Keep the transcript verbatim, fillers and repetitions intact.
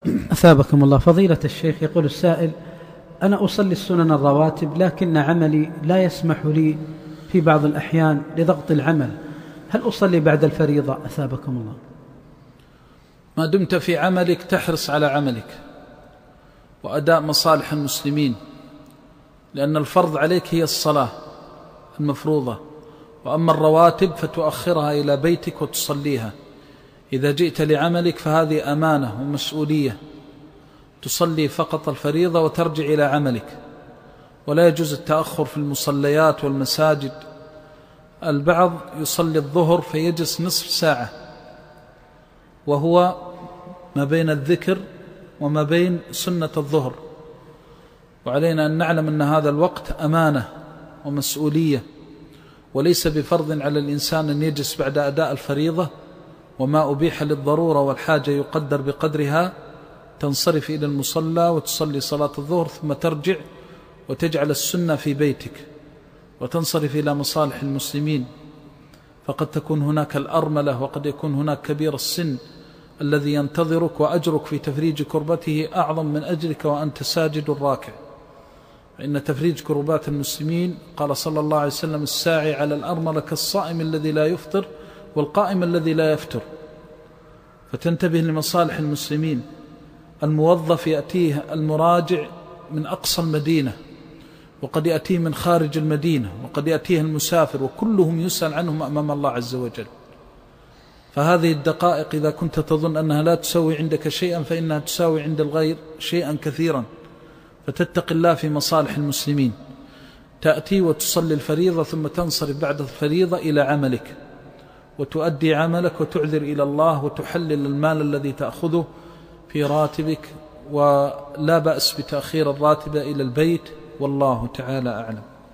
أثابكم الله. فضيلة الشيخ، يقول السائل: أنا أصلي السنن الرواتب لكن عملي لا يسمح لي في بعض الأحيان لضغط العمل، هل أصلي بعد الفريضة؟ أثابكم الله. ما دمت في عملك تحرص على عملك وأداء مصالح المسلمين، لأن الفرض عليك هي الصلاة المفروضة، وأما الرواتب فتؤخرها إلى بيتك وتصليها. إذا جئت لعملك فهذه أمانة ومسؤولية، تصلي فقط الفريضة وترجع إلى عملك، ولا يجوز التأخر في المصليات والمساجد. البعض يصلي الظهر فيجلس نصف ساعة وهو ما بين الذكر وما بين سنة الظهر، وعلينا أن نعلم أن هذا الوقت أمانة ومسؤولية، وليس بفرض على الإنسان أن يجلس بعد أداء الفريضة، وما أبيح للضرورة والحاجة يقدر بقدرها. تنصرف إلى المصلى وتصلي صلاة الظهر ثم ترجع وتجعل السنة في بيتك وتنصرف إلى مصالح المسلمين، فقد تكون هناك الأرملة وقد يكون هناك كبير السن الذي ينتظرك، وأجرك في تفريج كربته أعظم من أجرك وأنت ساجد راكع. فإن تفريج كربات المسلمين قال صلى الله عليه وسلم: الساعي على الأرملة كالصائم الذي لا يفطر والقائم الذي لا يفتر. فتنتبه لمصالح المسلمين. الموظف يأتيه المراجع من أقصى المدينة، وقد يأتيه من خارج المدينة، وقد يأتيه المسافر، وكلهم يسأل عنهم أمام الله عز وجل. فهذه الدقائق إذا كنت تظن أنها لا تساوي عندك شيئا فإنها تساوي عند الغير شيئا كثيرا، فتتق الله في مصالح المسلمين. تأتي وتصلي الفريضة ثم تنصرف بعد الفريضة إلى عملك وتؤدي عملك وتعذر إلى الله وتحلل المال الذي تأخذه في راتبك، ولا بأس بتأخير الراتب إلى البيت، والله تعالى أعلم.